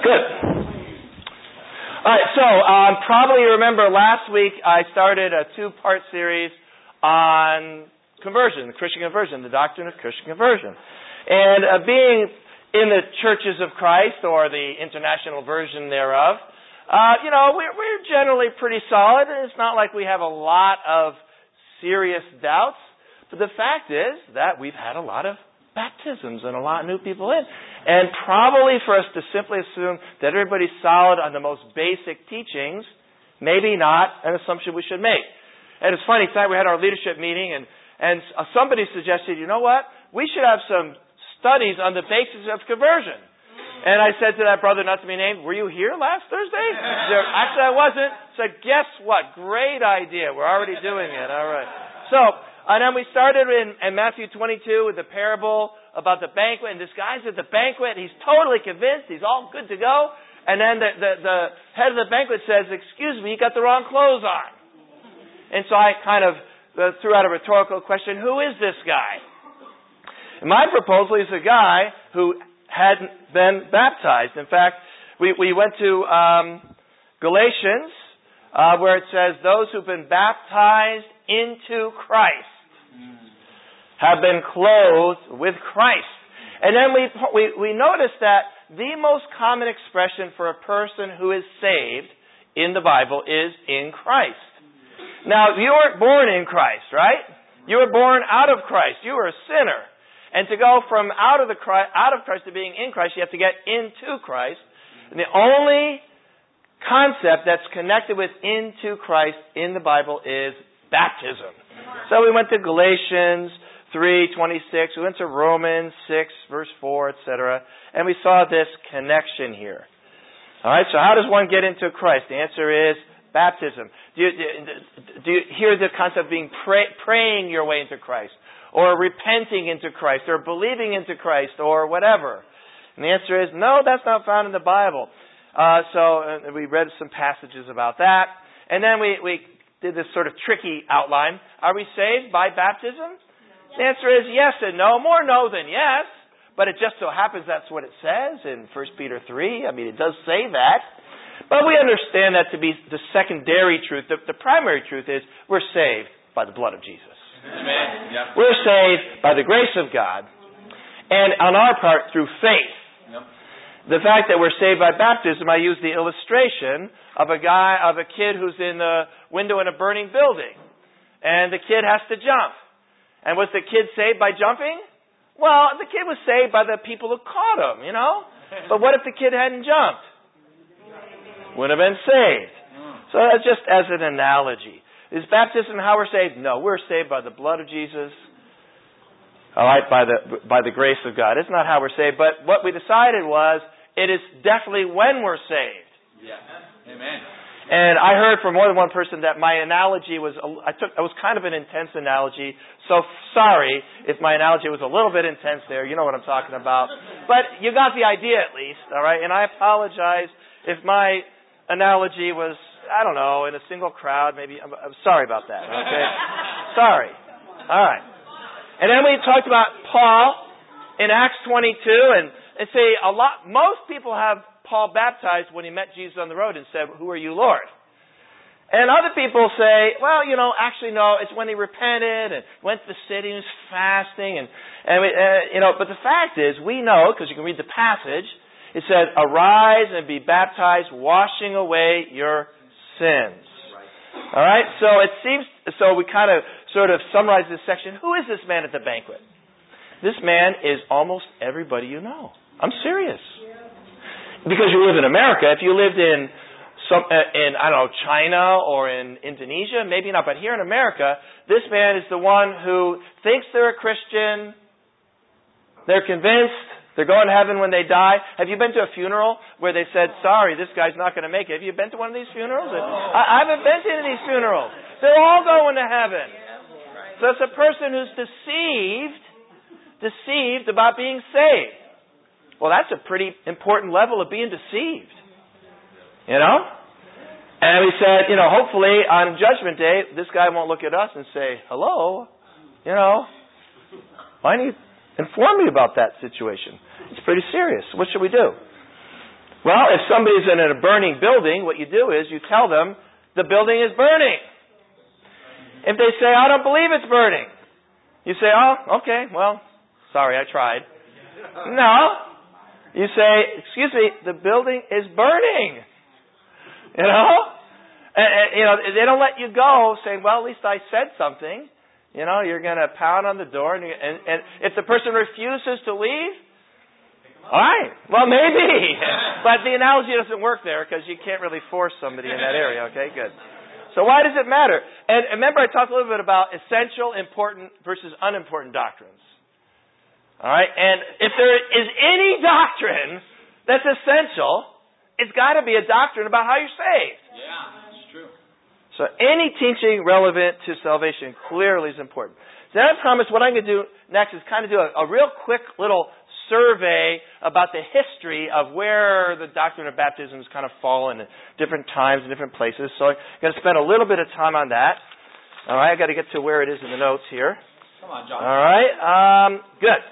Good. All right, so probably you remember last week I started a two-part series on conversion, Christian conversion, the doctrine of Christian conversion. And being in the churches of Christ, or the international version thereof, we're generally pretty solid. It's not like we have a lot of serious doubts. But the fact is that we've had a lot of baptisms and a lot of new people in. And probably for us to simply assume that everybody's solid on the most basic teachings, maybe not an assumption we should make. And it's funny, tonight we had our leadership meeting, and somebody suggested, you know what, we should have some studies on the basis of conversion. And I said to that brother, not to be named, were you here last Thursday? Actually, I wasn't. So guess what? Great idea. We're already doing it. All right. And then we started in Matthew 22 with the parable about the banquet. And this guy's at the banquet. He's totally convinced. He's all good to go. And then the head of the banquet says, excuse me, you got the wrong clothes on. And so I kind of threw out a rhetorical question, who is this guy? And my proposal is a guy who hadn't been baptized. In fact, we went to Galatians, where it says, those who've been baptized into Christ have been clothed with Christ. And then we noticed that the most common expression for a person who is saved in the Bible is in Christ. Now, you weren't born in Christ, right? You were born out of Christ. You were a sinner. And to go from out of Christ to being in Christ, you have to get into Christ. And the only concept that's connected with into Christ in the Bible is baptism. So we went to Galatians 3:26. We went to Romans 6, verse 4, etc. And we saw this connection here. All right, so how does one get into Christ? The answer is baptism. Do you hear the concept of being praying your way into Christ, or repenting into Christ, or believing into Christ, or whatever? And the answer is no, that's not found in the Bible. So we read some passages about that. And then we did this sort of tricky outline. Are we saved by baptism? No. The answer is yes and no. More no than yes. But it just so happens that's what it says in 1 Peter 3. I mean, it does say that. But we understand that to be the secondary truth. The primary truth is we're saved by the blood of Jesus. Amen. Yep. We're saved by the grace of God. And on our part, through faith. Yep. The fact that we're saved by baptism, I use the illustration of a kid who's in the window in a burning building. And the kid has to jump. And was the kid saved by jumping? Well, the kid was saved by the people who caught him, you know. But what if the kid hadn't jumped? Wouldn't have been saved. So that's just as an analogy. Is baptism how we're saved? No, we're saved by the blood of Jesus. All right, by the grace of God. It's not how we're saved, but what we decided was it is definitely when we're saved. Yeah. Amen. And I heard from more than one person that my analogy was kind of an intense analogy. So sorry if my analogy was a little bit intense there. You know what I'm talking about. But you got the idea at least, all right? And I apologize if my analogy was, I don't know, in a single crowd. Maybe I'm sorry about that. Okay. Sorry. All right. And then we talked about Paul in Acts 22, and say most people have Paul baptized when he met Jesus on the road and said, "Who are you, Lord?" And other people say, well, actually no, it's when he repented and went to the city and was fasting, but the fact is, we know, because you can read the passage, it said, "Arise and be baptized, washing away your sins." All right, so we kind of sort of summarize this section. Who is this man at the banquet? This man is almost everybody you know. I'm serious. Because you live in America. If you lived in China or in Indonesia, maybe not. But here in America, this man is the one who thinks they're a Christian. They're convinced. They're going to heaven when they die. Have you been to a funeral where they said, sorry, this guy's not going to make it? Have you been to one of these funerals? I haven't been to any of these funerals. They're all going to heaven. So it's a person who's deceived about being saved. Well, that's a pretty important level of being deceived. You know? And we said, hopefully on Judgment Day, this guy won't look at us and say, hello, why don't you inform me about that situation? It's pretty serious. What should we do? Well, if somebody's in a burning building, what you do is you tell them the building is burning. If they say, I don't believe it's burning, you say, oh, okay, well, sorry, I tried. No. You say, excuse me, the building is burning. You know? And they don't let you go saying, well, at least I said something. You know, you're going to pound on the door. And if the person refuses to leave, all right, well, maybe. But the analogy doesn't work there because you can't really force somebody in that area. Okay, good. So why does it matter? And remember, I talked a little bit about essential, important versus unimportant doctrines. All right? And if there is any doctrine that's essential, it's got to be a doctrine about how you're saved. Yeah, that's true. So any teaching relevant to salvation clearly is important. So I promise what I'm going to do next is kind of do a real quick little survey about the history of where the doctrine of baptism has kind of fallen at different times and different places. So I'm going to spend a little bit of time on that. All right, I got to get to where it is in the notes here. Come on, John. All right, good.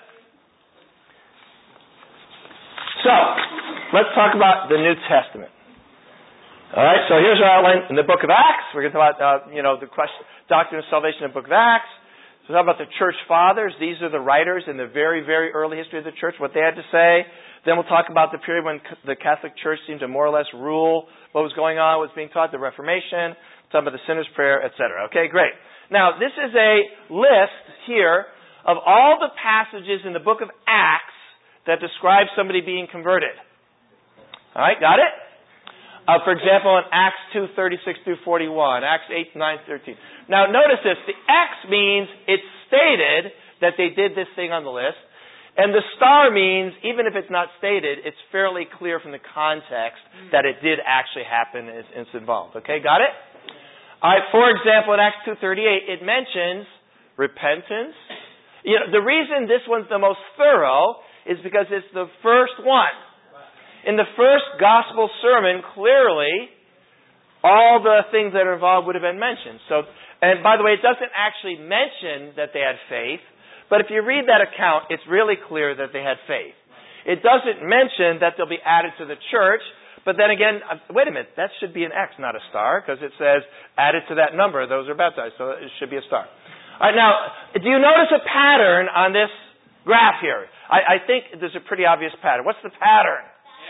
So let's talk about the New Testament. All right, so here's our outline in the book of Acts. We're going to talk about the doctrine of salvation in the book of Acts. So we'll talk about the church fathers. These are the writers in the very, very early history of the church, what they had to say. Then we'll talk about the period when the Catholic Church seemed to more or less rule what was going on, what was being taught, the Reformation, talk about the sinner's prayer, etc. Okay, great. Now, this is a list here of all the passages in the book of Acts that describe somebody being converted. All right, got it? For example, in Acts 2:36 through 41, Acts 8, 9, 13. Now, notice this. The X means it's stated that they did this thing on the list. And the star means, even if it's not stated, it's fairly clear from the context that it did actually happen and it's involved. Okay, got it? All right, for example, in Acts 2:38, it mentions repentance. The reason this one's the most thorough is because it's the first one. In the first gospel sermon, clearly, all the things that are involved would have been mentioned. So, and by the way, it doesn't actually mention that they had faith, but if you read that account, it's really clear that they had faith. It doesn't mention that they'll be added to the church, but then again, wait a minute, that should be an X, not a star, because it says added to that number, those are baptized, so it should be a star. All right, now, do you notice a pattern on this graph here? I think there's a pretty obvious pattern. What's the pattern?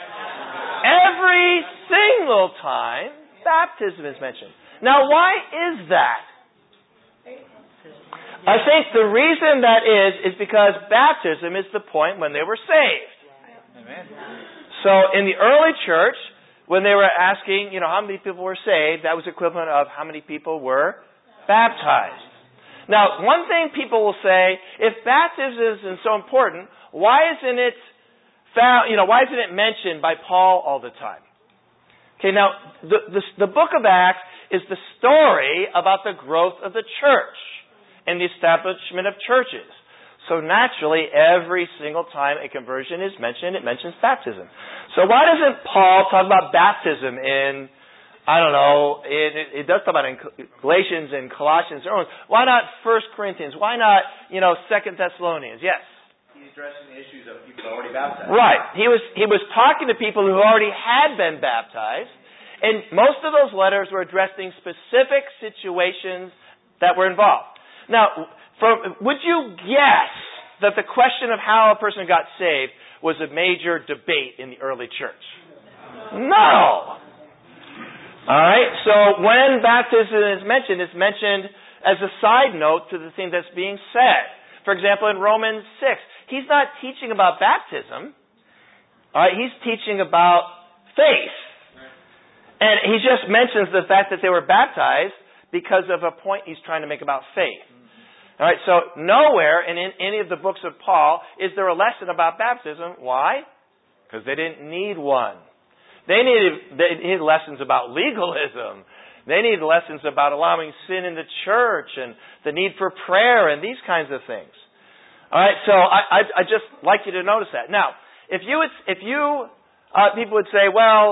Every single time baptism is mentioned. Now, why is that? I think the reason that is because baptism is the point when they were saved. Amen. So in the early church, when they were asking, how many people were saved, that was equivalent of how many people were baptized. Now, one thing people will say, if baptism isn't so important, why isn't it mentioned by Paul all the time? Okay, now, the book of Acts is the story about the growth of the church and the establishment of churches. So naturally, every single time a conversion is mentioned, it mentions baptism. So why doesn't Paul talk about baptism in, it does talk about it in Galatians and Colossians and Romans. Why not 1 Corinthians? Why not, 2 Thessalonians? Yes? He's addressing the issues of people already baptized. Right. He was talking to people who already had been baptized, and most of those letters were addressing specific situations that were involved. Now, would you guess that the question of how a person got saved was a major debate in the early church? No. All right. So when baptism is mentioned, it's mentioned as a side note to the thing that's being said. For example, in Romans 6, he's not teaching about baptism. All right, he's teaching about faith. And he just mentions the fact that they were baptized because of a point he's trying to make about faith. All right, so nowhere in any of the books of Paul is there a lesson about baptism. Why? Because they didn't need one. They needed lessons about legalism. They needed lessons about allowing sin in the church and the need for prayer and these kinds of things. All right, so I just like you to notice that. Now, people would say, well,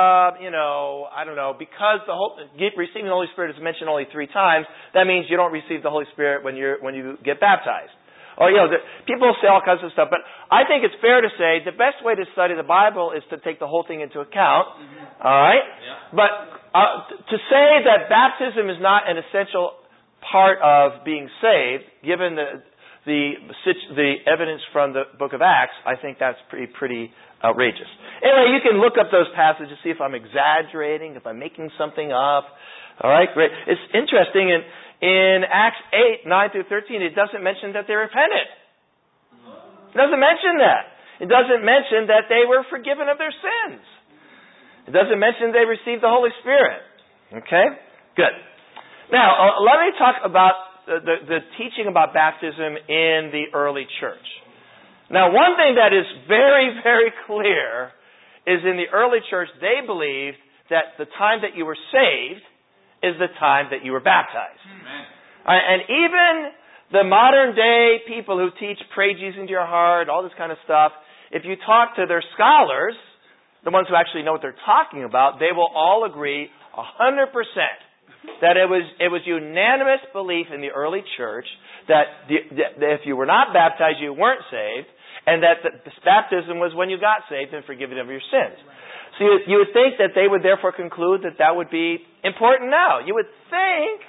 I don't know, because receiving the Holy Spirit is mentioned only 3 times, that means you don't receive the Holy Spirit when you get baptized. People say all kinds of stuff, but I think it's fair to say the best way to study the Bible is to take the whole thing into account. Mm-hmm. All right? Yeah. But to say that baptism is not an essential part of being saved, given the evidence from the book of Acts, I think that's pretty outrageous. Anyway, you can look up those passages, see if I'm exaggerating, if I'm making something up. All right, great. It's interesting, in Acts 8, 9 through 13, it doesn't mention that they repented. It doesn't mention that. It doesn't mention that they were forgiven of their sins. It doesn't mention they received the Holy Spirit. Okay? Good. Now, let me talk about the teaching about baptism in the early church. Now, one thing that is very, very clear is in the early church, they believed that the time that you were saved is the time that you were baptized. Amen. And even the modern day people who teach pray Jesus into your heart, all this kind of stuff, if you talk to their scholars, the ones who actually know what they're talking about, they will all agree 100% that it was unanimous belief in the early church that if you were not baptized, you weren't saved, and that the baptism was when you got saved and forgiven of your sins. So you would think that they would therefore conclude that that would be important now. You would think.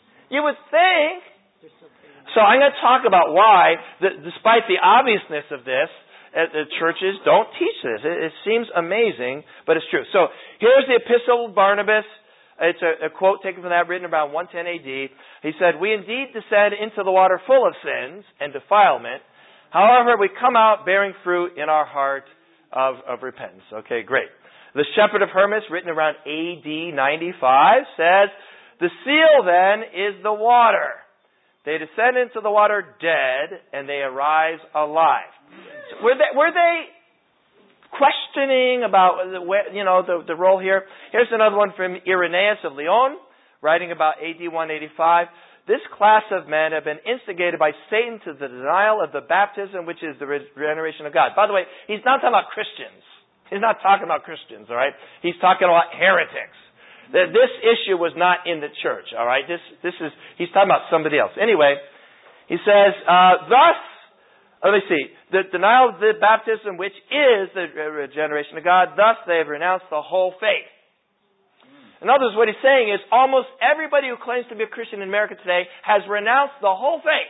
So I'm going to talk about why, despite the obviousness of this, the churches don't teach this. It seems amazing, but it's true. So here's the Epistle of Barnabas. It's a quote taken from that, written around 110 AD. He said, "We indeed descend into the water full of sins and defilement. However, we come out bearing fruit in our heart of repentance." Okay, great. The Shepherd of Hermas, written around AD 95, says, "The seal then is the water. They descend into the water dead, and they arise alive." So were they questioning about the role here? Here's another one from Irenaeus of Lyon, writing about AD 185. "This class of men have been instigated by Satan to the denial of the baptism, which is the regeneration of God." By the way, he's not talking about Christians. He's not talking about Christians, all right? He's talking about heretics. This issue was not in the church, all right? He's talking about somebody else. Anyway, he says, the denial of the baptism, which is the regeneration of God, thus they have renounced the whole faith. In other words, what he's saying is almost everybody who claims to be a Christian in America today has renounced the whole faith.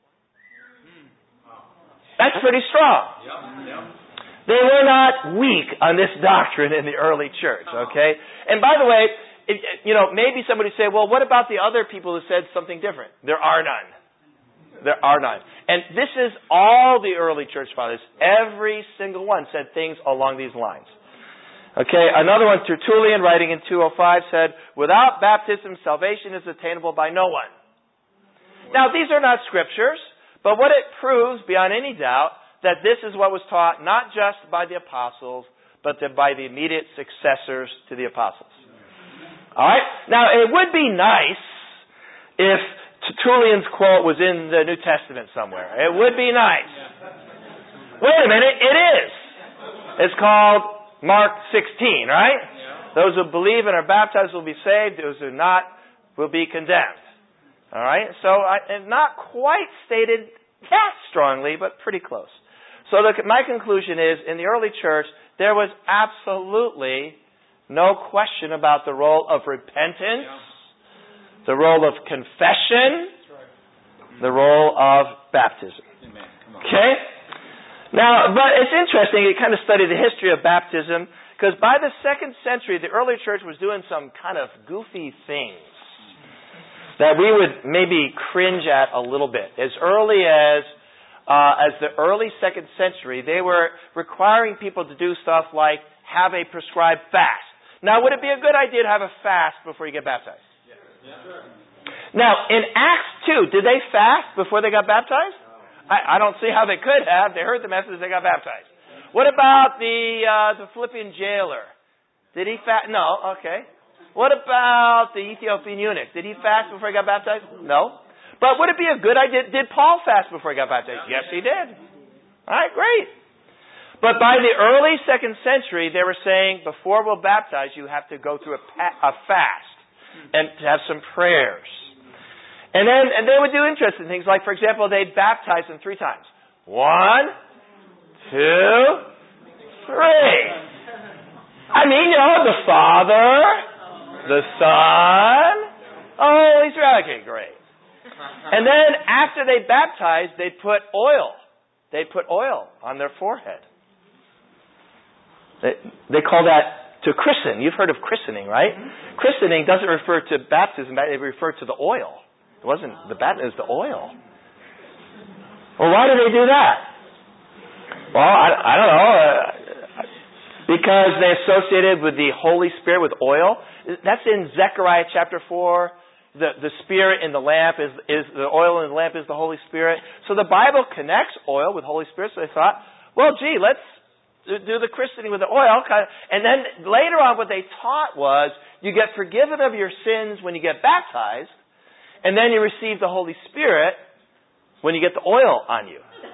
That's pretty strong. They were not weak on this doctrine in the early church, okay? And by the way, maybe somebody say, well, what about the other people who said something different? There are none. There are none. And this is all the early church fathers. Every single one said things along these lines. Okay, another one, Tertullian, writing in 205, said, "Without baptism, salvation is attainable by no one." Now, these are not scriptures, but what it proves, beyond any doubt, that this is what was taught not just by the apostles, but by the immediate successors to the apostles. All right? Now, it would be nice if Tertullian's quote was in the New Testament somewhere. It would be nice. Wait a minute, it is. It's called Mark 16, right? Those who believe and are baptized will be saved. Those who not will be condemned. All right? So, not quite stated that strongly, but pretty close. So my conclusion is, in the early church, there was absolutely no question about the role of repentance, the role of confession, the role of baptism. Okay? Now, but it's interesting, you kind of study the history of baptism, because by the 2nd century, the early church was doing some kind of goofy things that we would maybe cringe at a little bit. As early as the early 2nd century, they were requiring people to do stuff like have a prescribed fast. Now, would it be a good idea to have a fast before you get baptized? Now, in Acts 2, did they fast before they got baptized? I don't see how they could have. They heard the message, they got baptized. What about the Philippian jailer? Did he fast? No. Okay. What about the Ethiopian eunuch? Did he fast before he got baptized? No. But would it be a good idea? Did Paul fast before he got baptized? Yes, he did. All right, great. But by the early 2nd century, they were saying, before we'll baptize you, have to go through a fast and to have some prayers. And they would do interesting things, like, for example, they'd baptize them 3 times. 1, 2, 3. I mean, the Father, the Son, Holy Spirit. Okay, great. And then after they baptized, they'd put oil. They'd put oil on their forehead. They call that to christen. You've heard of christening, right? Christening doesn't refer to baptism. It refers to the oil. It wasn't the baptism, it was the oil. Well, why do they do that? Well, I don't know. Because they associated with the Holy Spirit, with oil. That's in Zechariah chapter 4. The Spirit in the lamp is the oil in the lamp is the Holy Spirit. So the Bible connects oil with Holy Spirit. So they thought, well, gee, let's do the christening with the oil. And then later on what they taught was you get forgiven of your sins when you get baptized, and then you receive the Holy Spirit when you get the oil on you.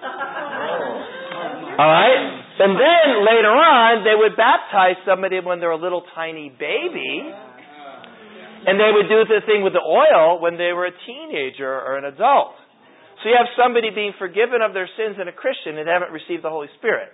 All right? And then later on they would baptize somebody when they're a little tiny baby, and they would do the thing with the oil when they were a teenager or an adult. So you have somebody being forgiven of their sins and a Christian and haven't received the Holy Spirit.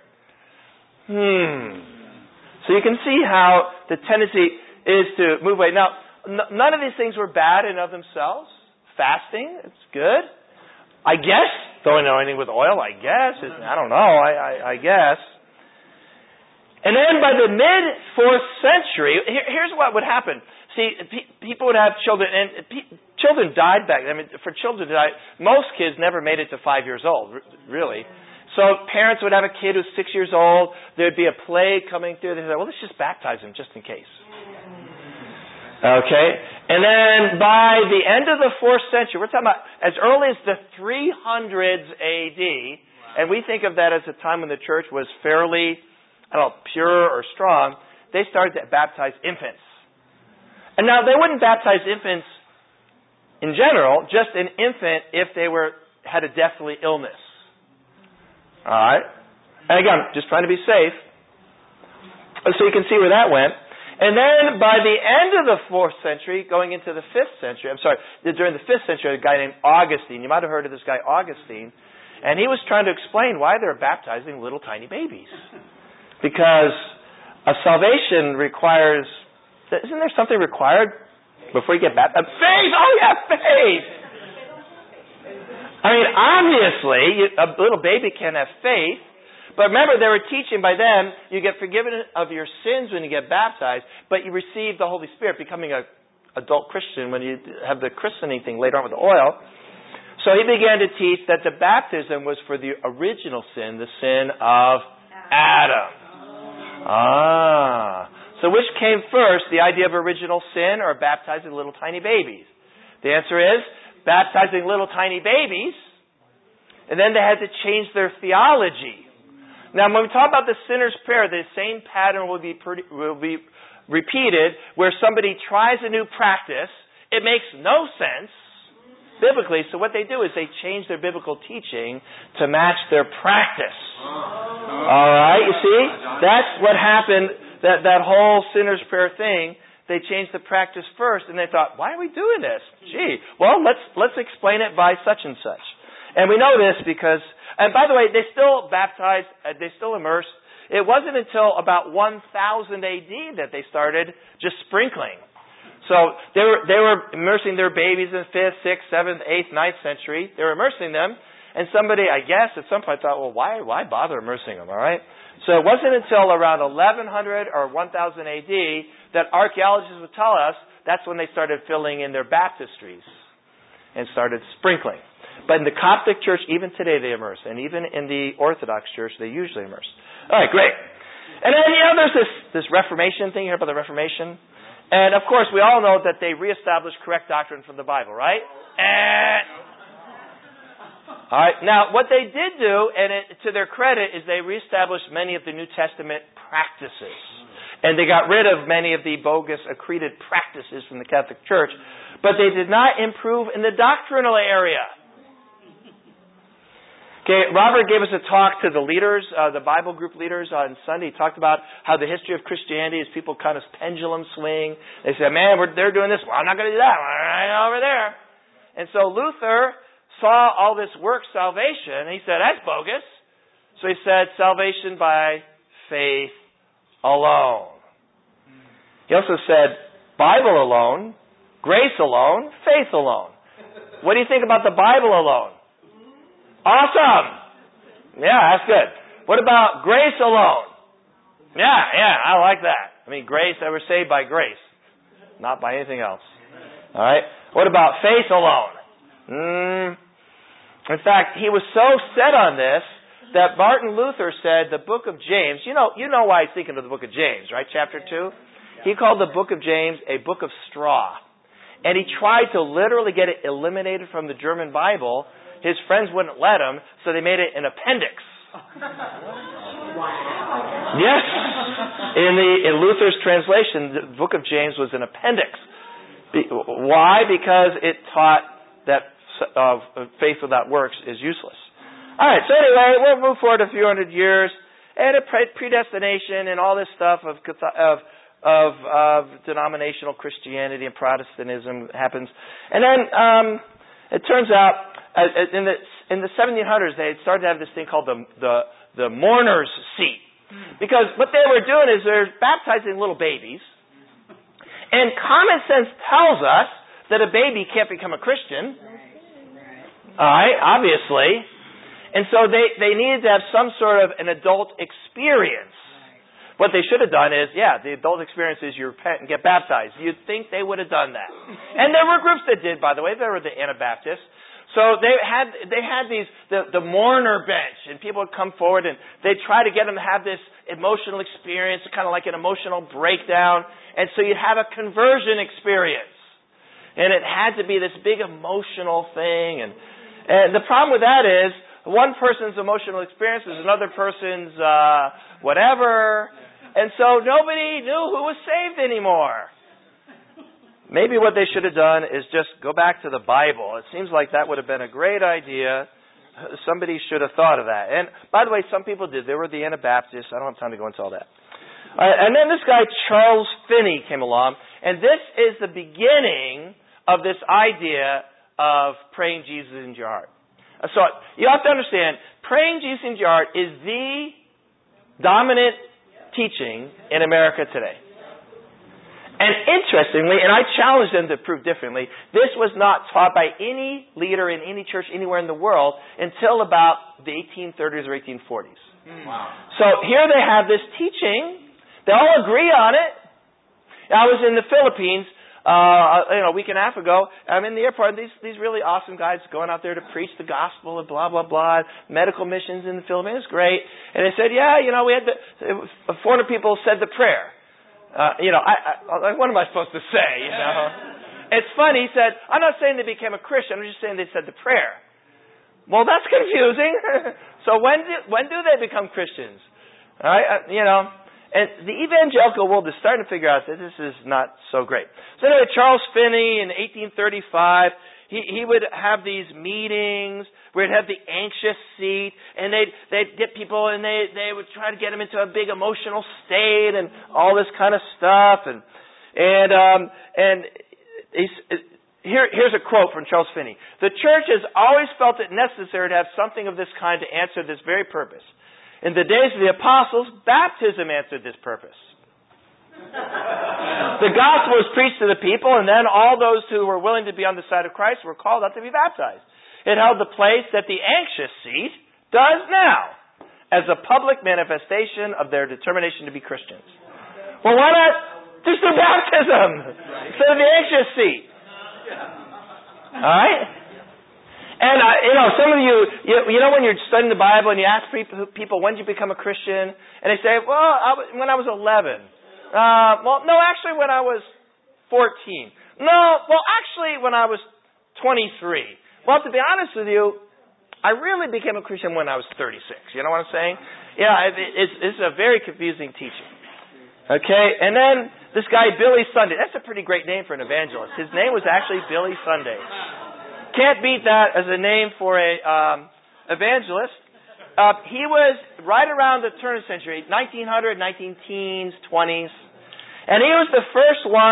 So you can see how the tendency is to move away. Now, none of these things were bad in of themselves. Fasting, it's good. I guess, throwing anointing with oil, I guess. I don't know, I guess. And then by the mid-4th century, here's what would happen. See, people would have children, and children died back. I mean, for children to die, most kids never made it to 5 years old, really. So parents would have a kid who's 6 years old. There'd be a plague coming through. They'd say, well, let's just baptize him just in case. Okay? And then by the end of the 4th century, we're talking about as early as the 300s AD, and we think of that as a time when the church was fairly, pure or strong, they started to baptize infants. And now they wouldn't baptize infants in general, just an infant if they had a deathly illness. All right? And again, just trying to be safe. So you can see where that went. And then by the end of the 4th century, going into the 5th century, during the 5th century, a guy named Augustine, you might have heard of this guy Augustine, and he was trying to explain why they're baptizing little tiny babies. Because a salvation requires, isn't there something required before you get baptized? Faith! Oh yeah, faith! I mean, obviously, a little baby can have faith, but remember, they were teaching by them, you get forgiven of your sins when you get baptized, but you receive the Holy Spirit, becoming an adult Christian when you have the christening thing later on with the oil. So he began to teach that the baptism was for the original sin, the sin of Adam. So which came first, the idea of original sin or baptizing little tiny babies? The answer is baptizing little tiny babies, and then they had to change their theology. Now, when we talk about the sinner's prayer, the same pattern will be repeated where somebody tries a new practice. It makes no sense biblically, so what they do is they change their biblical teaching to match their practice. All right, you see? That's what happened, that whole sinner's prayer thing. They changed the practice first, and they thought, why are we doing this? Gee, well, let's explain it by such and such. And we know this because, and by the way, they still baptized, they still immersed. It wasn't until about 1000 AD that they started just sprinkling. So they were immersing their babies in 5th, 6th, 7th, 8th, 9th century. They were immersing them, and somebody, I guess, at some point thought, well, why bother immersing them, all right? So it wasn't until around 1100 or 1000 AD that archaeologists would tell us that's when they started filling in their baptistries and started sprinkling. But in the Coptic Church, even today they immerse. And even in the Orthodox Church, they usually immerse. All right, great. And then, there's this Reformation thing. You hear about the Reformation? And, of course, we all know that they reestablished correct doctrine from the Bible, right? All right. Now, what they did do, and to their credit, is they reestablished many of the New Testament practices. And they got rid of many of the bogus, accreted practices from the Catholic Church. But they did not improve in the doctrinal area. Okay, Robert gave us a talk to the leaders, the Bible group leaders on Sunday. He talked about how the history of Christianity is people kind of pendulum swing. They say, man, they're doing this. Well, I'm not going to do that. Right over there. And so Luther saw all this work salvation, and he said, that's bogus. So he said, salvation by faith alone. He also said, Bible alone, grace alone, faith alone. What do you think about the Bible alone? Awesome! Yeah, that's good. What about grace alone? Yeah, I like that. I mean, grace, I was saved by grace, not by anything else. All right? What about faith alone? In fact, he was so set on this that Martin Luther said the book of James, you know why he's thinking of the book of James, right? Chapter 2? He called the book of James a book of straw. And he tried to literally get it eliminated from the German Bible. His friends wouldn't let him, so they made it an appendix. Wow. Yes. In Luther's translation, the book of James was an appendix. Why? Because it taught that faith without works is useless. All right, so anyway, we'll move forward a few hundred years, and predestination and all this stuff of denominational Christianity and Protestantism happens. And then it turns out in the 1700s they had started to have this thing called the mourner's seat. Because what they were doing is they're baptizing little babies, and common sense tells us that a baby can't become a Christian. All right, obviously. And so they needed to have some sort of an adult experience. What they should have done is, the adult experience is you repent and get baptized. You'd think they would have done that. And there were groups that did, by the way. There were the Anabaptists. So they had these, the mourner bench, and people would come forward and they'd try to get them to have this emotional experience, kind of like an emotional breakdown. And so you'd have a conversion experience. And it had to be this big emotional thing. And the problem with that is, one person's emotional experience is another person's whatever. And so nobody knew who was saved anymore. Maybe what they should have done is just go back to the Bible. It seems like that would have been a great idea. Somebody should have thought of that. And by the way, some people did. There were the Anabaptists. I don't have time to go into all that. And then this guy, Charles Finney, came along. And this is the beginning of this idea of praying Jesus into your heart. So you have to understand, praying Jesus into your heart is the dominant teaching in America today. And interestingly, and I challenge them to prove differently, this was not taught by any leader in any church anywhere in the world until about the 1830s or 1840s. Wow. So here they have this teaching. They all agree on it. I was in the Philippines a week and a half ago. I'm in the airport. These really awesome guys going out there to preach the gospel and blah, blah, blah. Medical missions in the Philippines. It's great. And they said, we had 400 people said the prayer. What am I supposed to say, It's funny. He said, I'm not saying they became a Christian. I'm just saying they said the prayer. Well, that's confusing. So when do they become Christians? All right, And the evangelical world is starting to figure out that this is not so great. So anyway, Charles Finney in 1835, he would have these meetings where he'd have the anxious seat, and they'd get people and they would try to get them into a big emotional state and all this kind of stuff. And here's a quote from Charles Finney. The church has always felt it necessary to have something of this kind to answer this very purpose. In the days of the apostles, baptism answered this purpose. The gospel was preached to the people, and then all those who were willing to be on the side of Christ were called out to be baptized. It held the place that the anxious seat does now, as a public manifestation of their determination to be Christians. Well, why not just do baptism instead of the anxious seat? All right? And, some of you when you're studying the Bible and you ask people, when did you become a Christian? And they say, when I was 11. No, actually when I was 14. No, actually when I was 23. Well, to be honest with you, I really became a Christian when I was 36. You know what I'm saying? Yeah, it's a very confusing teaching. Okay, and then this guy, Billy Sunday. That's a pretty great name for an evangelist. His name was actually Billy Sunday. Can't beat that as a name for a evangelist. He was right around the turn of the century, 1900, 19 teens, 20s. And he was the first one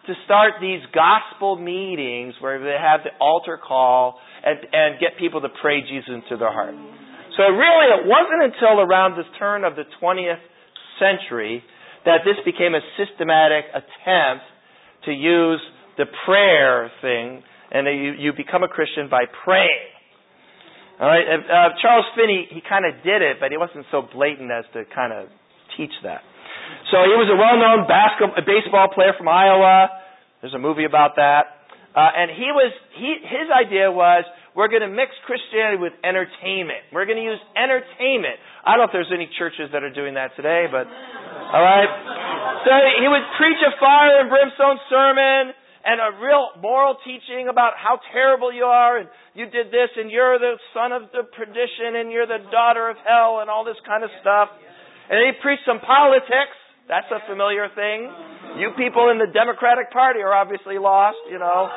to start these gospel meetings where they have the altar call and get people to pray Jesus into their heart. So really, it wasn't until around the turn of the 20th century that this became a systematic attempt to use the prayer thing, and you become a Christian by praying. All right, Charles Finney, he kind of did it, but he wasn't so blatant as to kind of teach that. So he was a well-known baseball player from Iowa. There's a movie about that. And his idea was, we're going to mix Christianity with entertainment. We're going to use entertainment. I don't know if there's any churches that are doing that today, but all right. So he would preach a fire and brimstone sermon and a real moral teaching about how terrible you are, and you did this, and you're the son of the perdition, and you're the daughter of hell, and all this kind of stuff. And then he preached some politics. That's a familiar thing. You people in the Democratic Party are obviously lost, you know.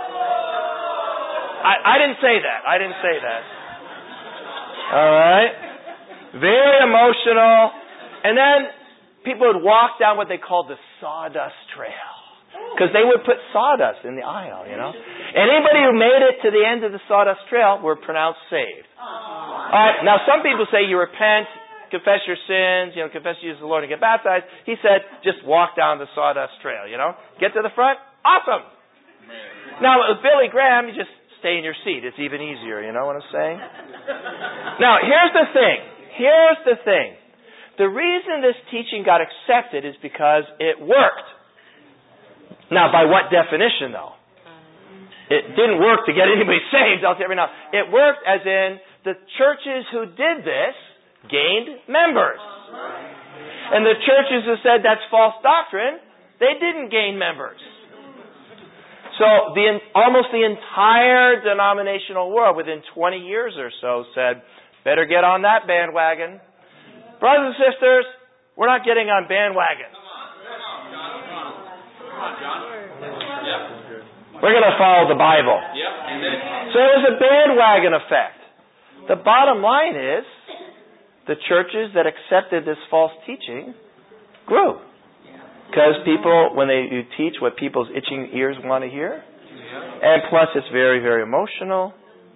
I didn't say that. All right. Very emotional. And then people would walk down what they called the sawdust trail. Because they would put sawdust in the aisle, you know. Anybody who made it to the end of the sawdust trail were pronounced saved. All right. Now, some people say you repent, confess your sins, you know, confess Jesus the Lord and get baptized. He said, just walk down the sawdust trail, you know. Get to the front. Awesome. Now, with Billy Graham, you just stay in your seat. It's even easier, you know what I'm saying? Now, here's the thing. The reason this teaching got accepted is because it worked. Now, by what definition, though? It didn't work to get anybody saved, I'll tell you right now. It worked as in the churches who did this gained members. And the churches who said that's false doctrine, they didn't gain members. So almost the entire denominational world within 20 years or so said, better get on that bandwagon. Brothers and sisters, we're not getting on bandwagons. We're going to follow the Bible. So it was a bandwagon effect. The bottom line is, the churches that accepted this false teaching grew. Because people, when you teach what people's itching ears want to hear, and plus it's very, very emotional.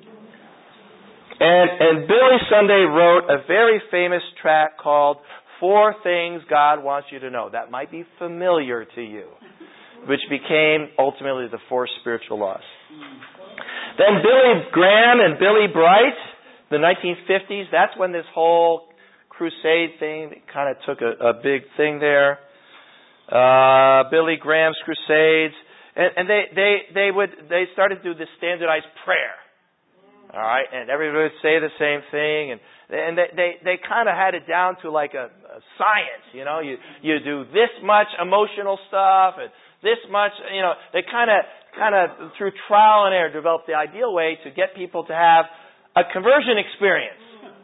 And Billy Sunday wrote a very famous tract called 4 Things God Wants You to Know. That might be familiar to you, which became ultimately the 4 spiritual laws. Then Billy Graham and Billy Bright, the 1950s, that's when this whole crusade thing kind of took a big thing there. Billy Graham's crusades, and they started to do this standardized prayer. All right, and everybody would say the same thing, and they kind of had it down to like a science. You know, you do this much emotional stuff and this much. You know, they kind of through trial and error developed the ideal way to get people to have a conversion experience,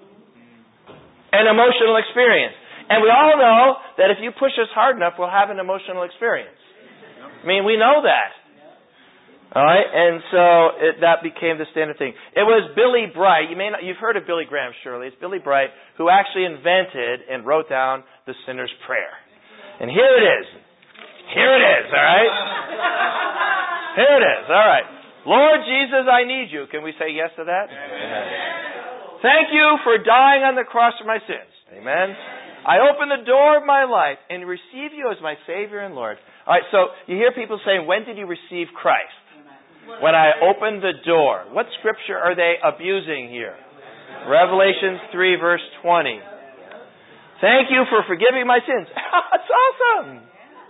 an emotional experience. And we all know that if you push us hard enough, we'll have an emotional experience. I mean, we know that. All right, and so that became the standard thing. It was Billy Bright. You've heard of Billy Graham, surely. It's Billy Bright who actually invented and wrote down the sinner's prayer. And here it is. All right? Here it is. All right. Lord Jesus, I need you. Can we say yes to that? Amen. Thank you for dying on the cross for my sins. Amen. I open the door of my life and receive you as my Savior and Lord. All right, so you hear people saying, when did you receive Christ? When I opened the door. What scripture are they abusing here? Revelations 3, verse 20. Thank you for forgiving my sins. That's awesome.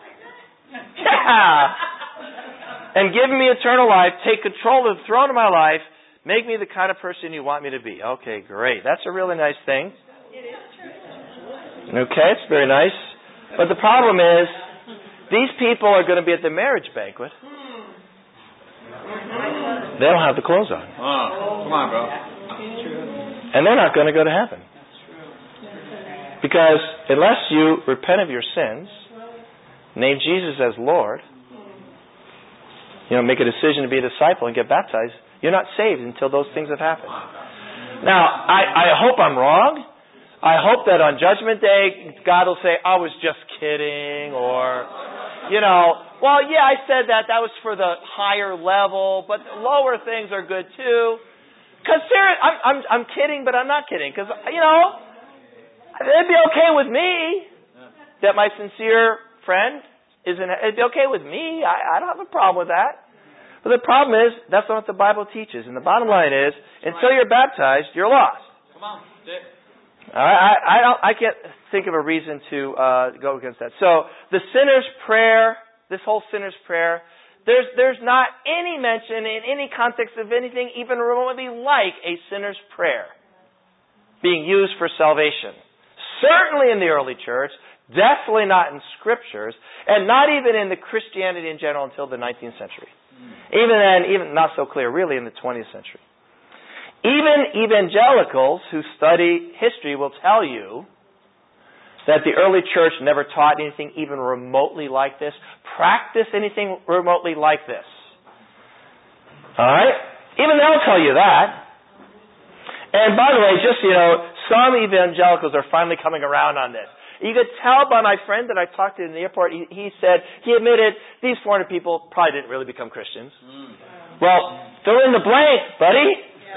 Yeah. And giving me eternal life. Take control of the throne of my life. Make me the kind of person you want me to be. Okay, great. That's a really nice thing. Okay, it's very nice. But the problem is, these people are going to be at the marriage banquet. They don't have the clothes on. Oh, come on, bro. And they're not going to go to heaven. Because unless you repent of your sins, name Jesus as Lord, make a decision to be a disciple and get baptized, you're not saved until those things have happened. Now, I hope I'm wrong. I hope that on Judgment Day, God will say, I was just kidding, or, well, yeah, I said that. That was for the higher level, but the lower things are good too. Because I'm kidding, but I'm not kidding. Because, it'd be okay with me that my sincere friend it'd be okay with me. I don't have a problem with that. But the problem is, that's not what the Bible teaches. And the bottom line is, until you're baptized, you're lost. Come on. I can't think of a reason to go against that. So the sinner's prayer, this whole sinner's prayer, there's not any mention in any context of anything even remotely like a sinner's prayer being used for salvation. Certainly in the early church, definitely not in scriptures, and not even in the Christianity in general until the 19th century. Even then, even not so clear really in the 20th century. Even evangelicals who study history will tell you that the early church never taught anything even remotely like this, practiced anything remotely like this. All right? Even they'll tell you that. And by the way, just, some evangelicals are finally coming around on this. You could tell by my friend that I talked to in the airport, he said, he admitted, these 400 people probably didn't really become Christians. Well, fill in the blank, buddy.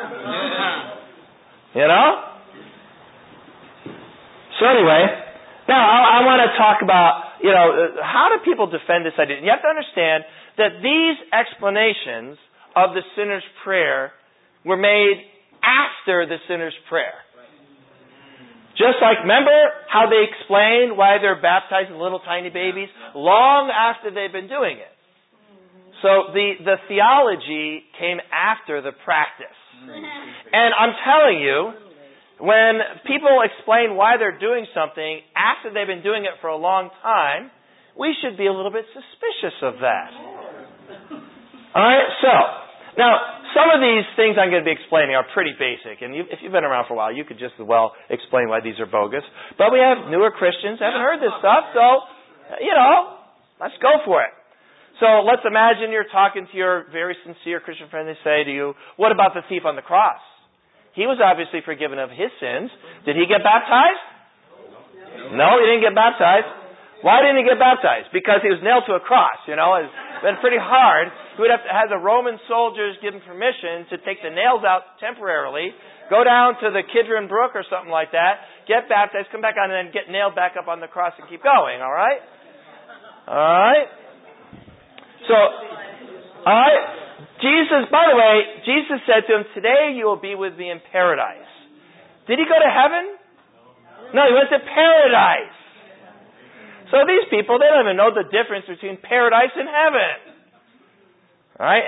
So anyway, now I want to talk about, how do people defend this idea? And you have to understand that these explanations of the sinner's prayer were made after the sinner's prayer. Just like, remember how they explained why they're baptizing little tiny babies? Long after they've been doing it. So the theology came after the practice. And I'm telling you, when people explain why they're doing something after they've been doing it for a long time, we should be a little bit suspicious of that. All right, so, now, some of these things I'm going to be explaining are pretty basic, and if you've been around for a while, you could just as well explain why these are bogus. But we have newer Christians who haven't heard this stuff, so, let's go for it. So let's imagine you're talking to your very sincere Christian friend. They say to you, what about the thief on the cross? He was obviously forgiven of his sins. Did he get baptized? No, he didn't get baptized. Why didn't he get baptized? Because he was nailed to a cross, It's been pretty hard. He would have to have the Roman soldiers give him permission to take the nails out temporarily, go down to the Kidron Brook or something like that, get baptized, come back on, and then get nailed back up on the cross and keep going, all right? All right? So, all right? Jesus, by the way, Jesus said to him, today you will be with me in paradise. Did he go to heaven? No, he went to paradise. So these people, they don't even know the difference between paradise and heaven. All right?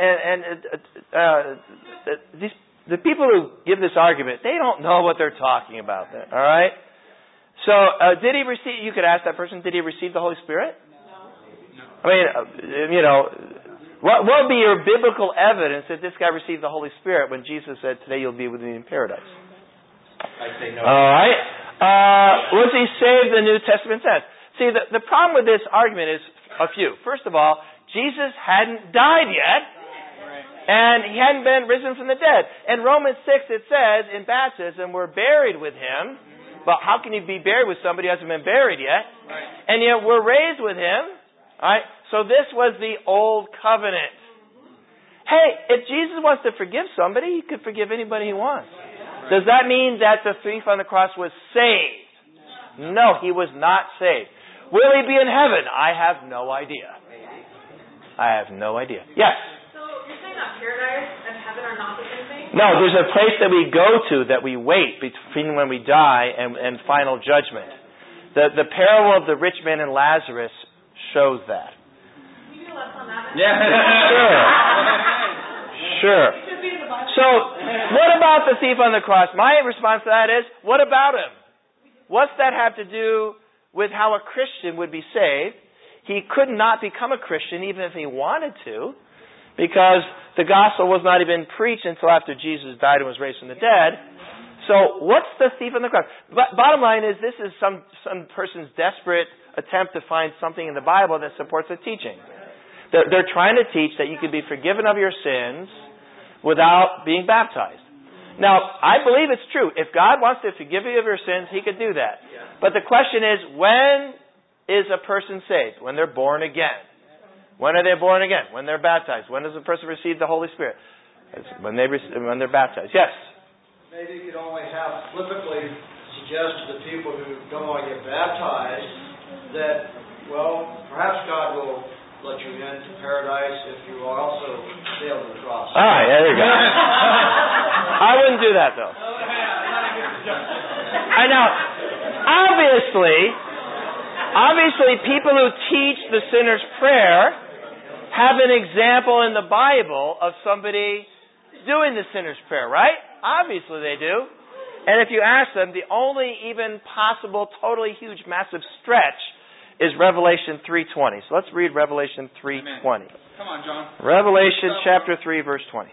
The people who give this argument, they don't know what they're talking about. All right? So, did he receive, you could ask that person, did he receive the Holy Spirit? No. I mean, what would be your biblical evidence that this guy received the Holy Spirit when Jesus said, today you'll be with me in paradise? I say no. All right. Was he saved, the New Testament says? See, the problem with this argument is a few. First of all, Jesus hadn't died yet, and he hadn't been risen from the dead. In Romans 6 it says, in baptism, we're buried with him. But how can you be buried with somebody who hasn't been buried yet? And yet we're raised with him. All right. So this was the old covenant. Hey, if Jesus wants to forgive somebody, he could forgive anybody he wants. Does that mean that the thief on the cross was saved? No, he was not saved. Will he be in heaven? I have no idea. I have no idea. Yes? So you're saying that paradise and heaven are not the same thing? No, there's a place that we go to that we wait between when we die and final judgment. The parable of the rich man and Lazarus shows that. Can you do less on that? Yeah. Sure. So, what about the thief on the cross? My response to that is, what about him? What's that have to do with how a Christian would be saved? He could not become a Christian even if he wanted to, because the gospel was not even preached until after Jesus died and was raised from the dead. So, what's the thief on the cross? Bottom line is, this is some person's desperate attempt to find something in the Bible that supports a teaching. They're trying to teach that you can be forgiven of your sins without being baptized. Now, I believe it's true. If God wants to forgive you of your sins, he could do that. But the question is, when is a person saved? When they're born again. When are they born again? When they're baptized. When does the person receive the Holy Spirit? It's when they're baptized. Yes? Maybe you could only have flippantly suggest to the people who don't want to get baptized that, well, perhaps God will let you into paradise if you also sail to the cross. All right, there you go. I wouldn't do that, though. I know. Obviously, people who teach the sinner's prayer have an example in the Bible of somebody doing the sinner's prayer, right? Obviously they do. And if you ask them, the only even possible, totally huge, massive stretch is Revelation 3:20. So let's read Revelation 3:20. Come on, John. Revelation chapter 3, verse 20.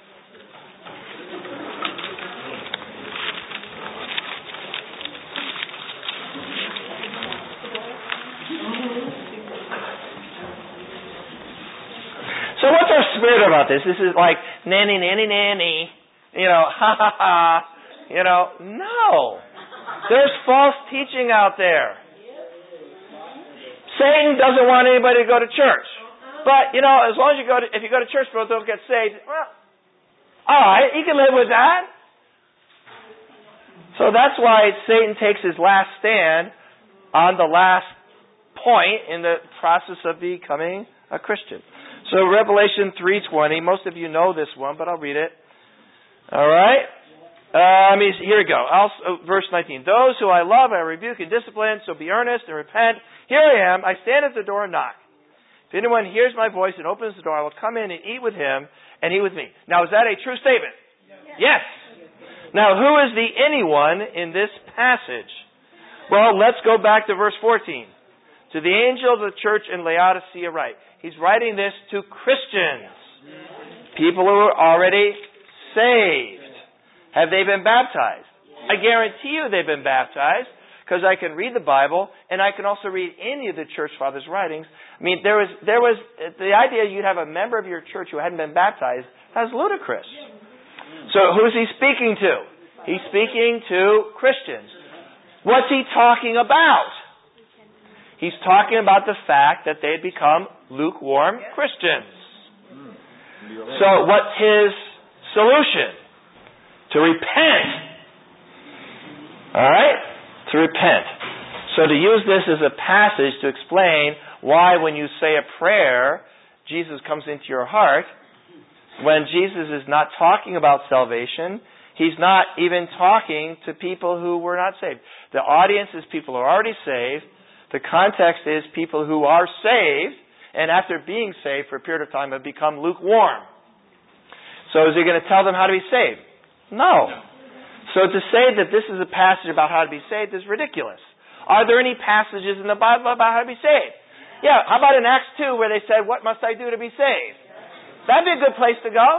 So what's our spirit about this? This is like nanny, nanny, nanny. Ha ha ha. No. There's false teaching out there. Satan doesn't want anybody to go to church. But, as long as if you go to church, people don't get saved, well, all right, you can live with that. So that's why Satan takes his last stand on the last point in the process of becoming a Christian. So Revelation 3:20, most of you know this one, but I'll read it. All right? Here we go. Verse 19. Those who I love, I rebuke and discipline, so be earnest and repent. Here I am. I stand at the door and knock. If anyone hears my voice and opens the door, I will come in and eat with him and he with me. Now, is that a true statement? Yes. Now, who is the anyone in this passage? Well, let's go back to verse 14. To the angel of the church in Laodicea write. He's writing this to Christians. People who are already saved. Have they been baptized? I guarantee you they've been baptized because I can read the Bible and I can also read any of the church fathers' writings. There was the idea you'd have a member of your church who hadn't been baptized. That's ludicrous. So who's he speaking to? He's speaking to Christians. What's he talking about? He's talking about the fact that they had become lukewarm Christians. So what's his solution? To repent. All right? To repent. So to use this as a passage to explain why when you say a prayer, Jesus comes into your heart, when Jesus is not talking about salvation, he's not even talking to people who were not saved. The audience is people who are already saved. The context is people who are saved, and after being saved for a period of time have become lukewarm. So is he going to tell them how to be saved? No. So to say that this is a passage about how to be saved is ridiculous. Are there any passages in the Bible about how to be saved? Yeah, how about in Acts 2 where they said, what must I do to be saved? That'd be a good place to go.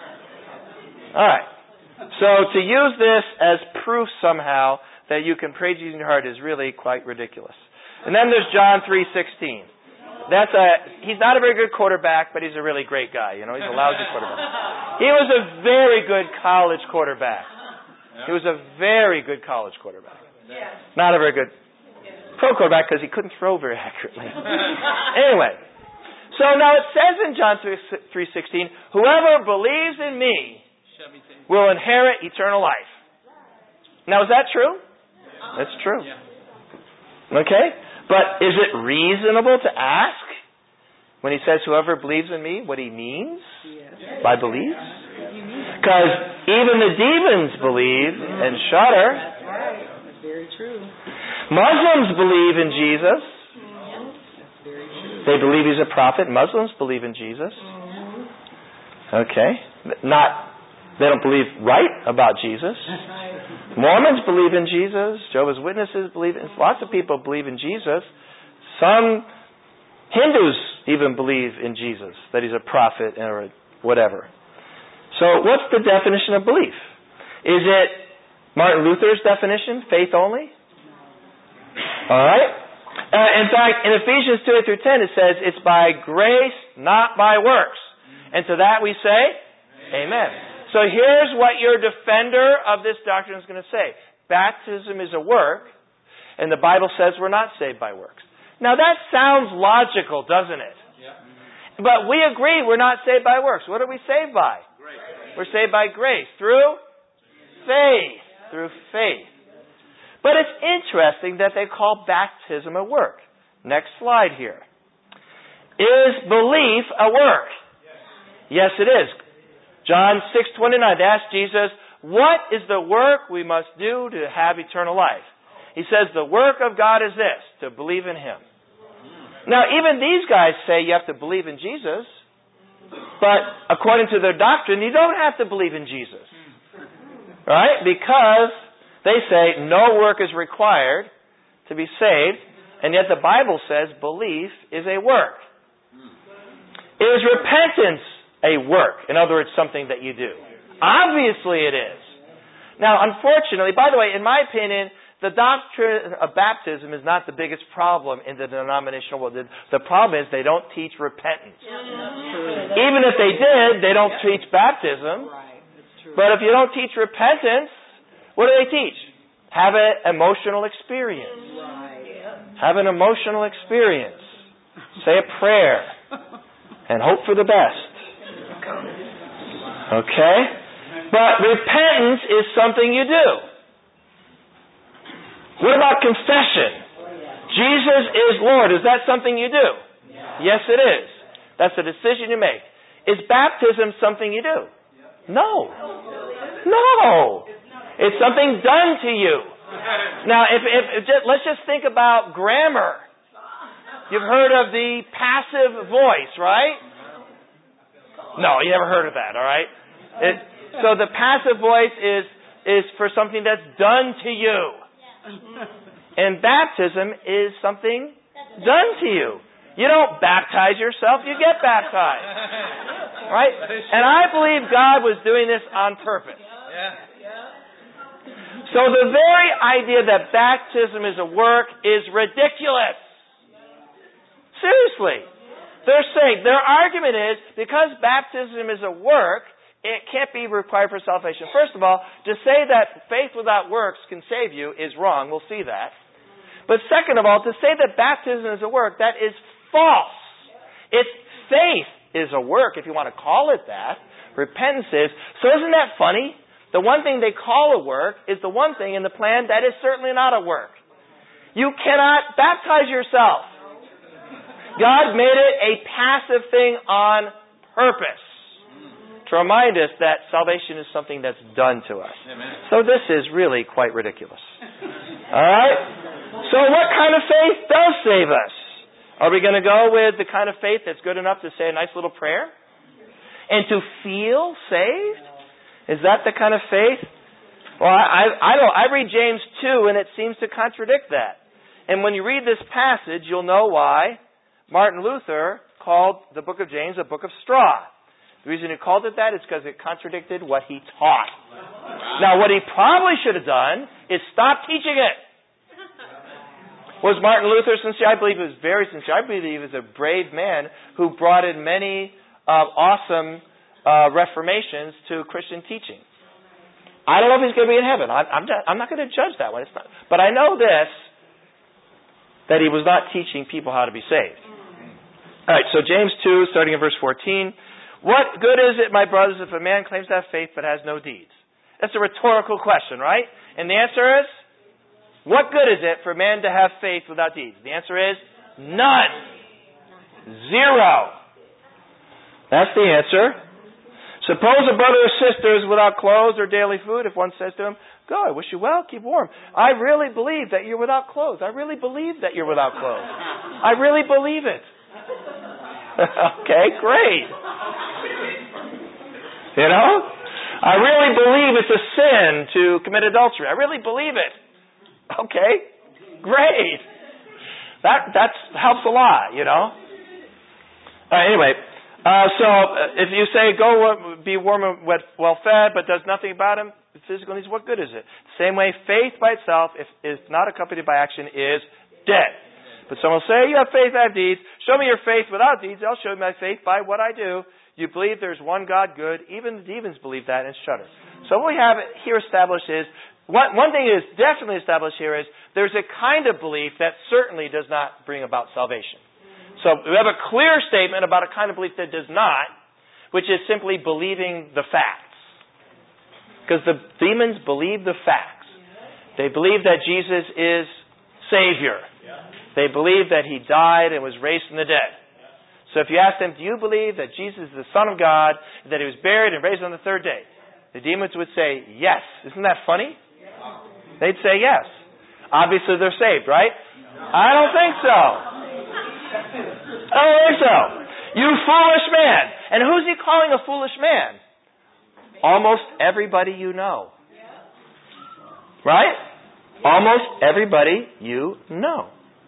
All right. So to use this as proof somehow that you can pray Jesus in your heart is really quite ridiculous. And then there's John 3:16. He's not a very good quarterback, but he's a really great guy. He's a lousy quarterback. He was a very good college quarterback. He was a very good college quarterback. Not a very good pro quarterback because he couldn't throw very accurately. Anyway, so now it says in John 3:16, whoever believes in me will inherit eternal life. Now, is that true? That's true. Okay? But is it reasonable to ask when he says whoever believes in me what he means by believes? Because even the demons believe and shudder. That's right. That's very true. Muslims believe in Jesus. That's very true. They believe he's a prophet. Muslims believe in Jesus. Okay. They don't believe right about Jesus. Mormons believe in Jesus. Jehovah's Witnesses believe in. Lots of people believe in Jesus. Some Hindus even believe in Jesus, that he's a prophet or whatever. So what's the definition of belief? Is it Martin Luther's definition, faith only? All right. In fact, in Ephesians 2:8-10, it says it's by grace, not by works. And to that we say, Amen. So here's what your defender of this doctrine is going to say. Baptism is a work, and the Bible says we're not saved by works. Now that sounds logical, doesn't it? But we agree we're not saved by works. What are we saved by? Grace. We're saved by grace. Through faith. Through faith. But it's interesting that they call baptism a work. Next slide here. Is belief a work? Yes, it is. John 6:29, they asked Jesus, what is the work we must do to have eternal life? He says, the work of God is this, to believe in Him. Now, even these guys say you have to believe in Jesus, but according to their doctrine, you don't have to believe in Jesus. Right? Because they say no work is required to be saved, and yet the Bible says belief is a work. Is repentance a work? In other words, something that you do. Obviously it is. Now, unfortunately, by the way, in my opinion, the doctrine of baptism is not the biggest problem in the denominational world. The problem is they don't teach repentance. Even if they did, they don't teach baptism. But if you don't teach repentance, what do they teach? Have an emotional experience. Have an emotional experience. Say a prayer. And hope for the best. Okay? But repentance is something you do. What about confession? Jesus is Lord. Is that something you do? Yes, it is. That's a decision you make. Is baptism something you do? No. No. It's something done to you. Now, let's just think about grammar. You've heard of the passive voice, right? No, you never heard of that, all right? So the passive voice is for something that's done to you. And baptism is something done to you. You don't baptize yourself, you get baptized. Right? And I believe God was doing this on purpose. So the very idea that baptism is a work is ridiculous. Seriously. They're saying, their argument is, because baptism is a work, it can't be required for salvation. First of all, to say that faith without works can save you is wrong. We'll see that. But second of all, to say that baptism is a work, that is false. It's faith is a work, if you want to call it that. Repentance is. So isn't that funny? The one thing they call a work is the one thing in the plan that is certainly not a work. You cannot baptize yourself. God made it a passive thing on purpose to remind us that salvation is something that's done to us. Amen. So this is really quite ridiculous. All right? So what kind of faith does save us? Are we going to go with the kind of faith that's good enough to say a nice little prayer? And to feel saved? Is that the kind of faith? Well, I read James 2 and it seems to contradict that. And when you read this passage, you'll know why Martin Luther called the book of James a book of straw. The reason he called it that is because it contradicted what he taught. Now, what he probably should have done is stop teaching it. Was Martin Luther sincere? I believe he was very sincere. I believe he was a brave man who brought in many awesome reformations to Christian teaching. I don't know if he's going to be in heaven. I'm not going to judge that one. It's not. But I know this, that he was not teaching people how to be saved. All right, so James 2, starting in verse 14. What good is it, my brothers, if a man claims to have faith but has no deeds? That's a rhetorical question, right? And the answer is, what good is it for a man to have faith without deeds? The answer is, none. Zero. That's the answer. Suppose a brother or sister is without clothes or daily food. If one says to him, go, I wish you well, keep warm. I really believe that you're without clothes. I really believe that you're without clothes. I really believe it. Okay, great. You know? I really believe it's a sin to commit adultery. I really believe it. Okay, great. That helps a lot, you know? Anyway, so if you say, go be warm and well fed, but does nothing about him, physical needs, what good is it? Same way, faith by itself, if it's not accompanied by action, is dead. But someone will say, you have faith, I have deeds. Show me your faith without deeds. I'll show you my faith by what I do. You believe there's one God good. Even the demons believe that and shudder. So what we have here established is, one thing is definitely established here is, there's a kind of belief that certainly does not bring about salvation. So we have a clear statement about a kind of belief that does not, which is simply believing the facts. Because the demons believe the facts. They believe that Jesus is Savior. They believe that He died and was raised from the dead. So if you ask them, do you believe that Jesus is the Son of God, that He was buried and raised on the third day? The demons would say, yes. Isn't that funny? They'd say yes. Obviously they're saved, right? I don't think so. I don't think so. You foolish man. And who's He calling a foolish man? Almost everybody you know. Right? Almost everybody you know.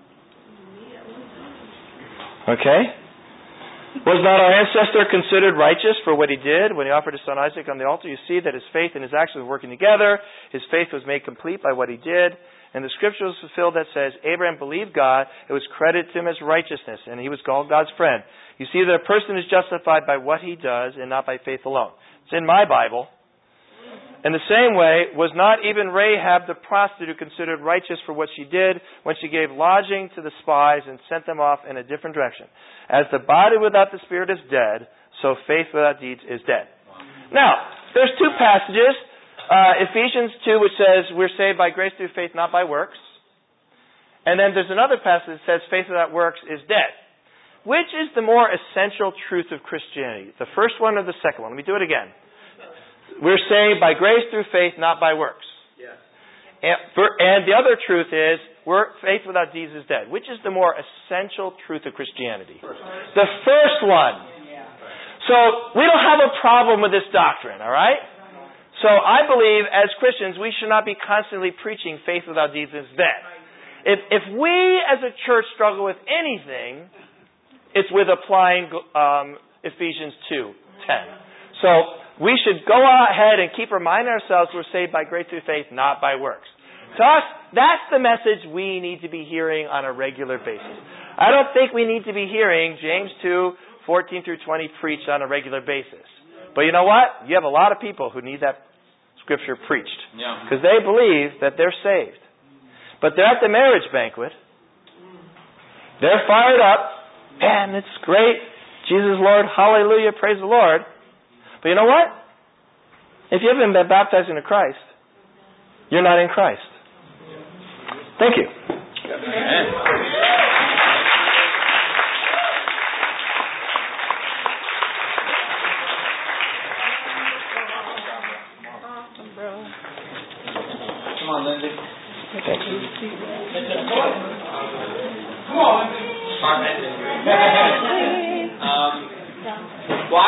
Okay? Was not our ancestor considered righteous for what he did when he offered his son Isaac on the altar? You see that his faith and his actions were working together. His faith was made complete by what he did. And the scripture was fulfilled that says, Abraham believed God, it was credited to him as righteousness, and he was called God's friend. You see that a person is justified by what he does and not by faith alone. It's in my Bible. In the same way, was not even Rahab the prostitute considered righteous for what she did when she gave lodging to the spies and sent them off in a different direction? As the body without the spirit is dead, so faith without deeds is dead. Now, there's two passages. Ephesians 2, which says we're saved by grace through faith, not by works. And then there's another passage that says faith without works is dead. Which is the more essential truth of Christianity? The first one or the second one? Let me do it again. We're saved by grace through faith, not by works. Yes. And the other truth is, faith without deeds is dead. Which is the more essential truth of Christianity? The first one. So we don't have a problem with this doctrine, all right? So I believe as Christians we should not be constantly preaching faith without deeds is dead. If we as a church struggle with anything, it's with applying Ephesians 2:10. So we should go ahead and keep reminding ourselves we're saved by grace through faith, not by works. To us, that's the message we need to be hearing on a regular basis. I don't think we need to be hearing James 2:14 through 20 preached on a regular basis. But you know what? You have a lot of people who need that scripture preached. Because they believe that they're saved. But they're at the marriage banquet. They're fired up. Man, it's great. Jesus Lord, hallelujah, praise the Lord. But you know what? If you haven't been baptized into Christ, you're not in Christ. Thank you. Amen. Come on, Lindsay. Thank you. Come on, Lindsay.